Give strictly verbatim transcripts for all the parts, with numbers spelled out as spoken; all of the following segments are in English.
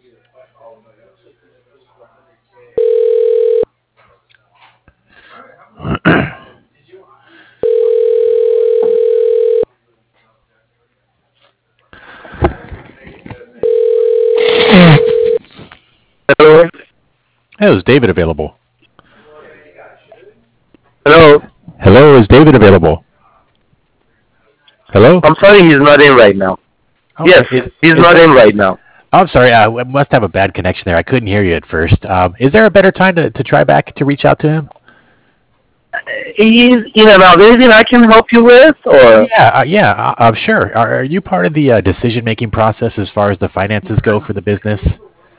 Hello? Hey, is David available? Hello? Hello, is David available? Hello? I'm sorry he's not in right now. Yes, Okay. Is, he's is not there? in right now. Oh, I'm sorry. I I must have a bad connection there. I couldn't hear you at first. Um, is there a better time to, to try back to reach out to him? He's in and out. Anything I can help you with? Or Yeah, uh, yeah, uh, uh, sure. Are, are you part of the uh, decision-making process as far as the finances go for the business?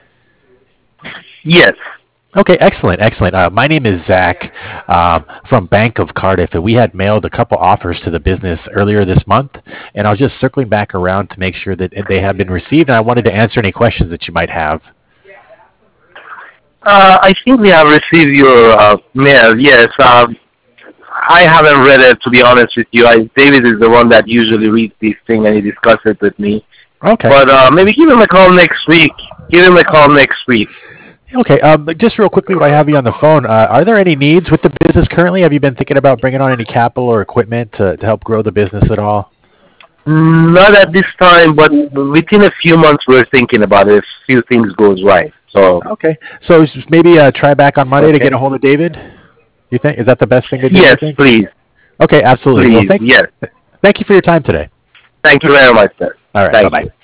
yes. Okay, excellent, excellent. Uh, my name is Zach um, from Bank of Cardiff, and we had mailed a couple offers to the business earlier this month, and I was just circling back around to make sure that they have been received, and I wanted to answer any questions that you might have. Uh, I think we have received your uh, mail. Yes. Um, I haven't read it, to be honest with you. I, David is the one that usually reads these things and he discusses it with me. Okay. But uh, maybe give him a call next week. Give him a call next week. Okay, um, but just real quickly while I have you on the phone, uh, are there any needs with the business currently? Have you been thinking about bringing on any capital or equipment to, to help grow the business at all? Mm, Not at this time, but within a few months we're thinking about it if few things goes right. So, Okay, so s- maybe uh, try back on Monday to okay. get a hold of David. You think is that the best thing to do? Yes, You think? please. Okay, absolutely. Well, Please. thank Yes. thank you for your time today. Thank you very much, sir. All right, bye Thank you. bye.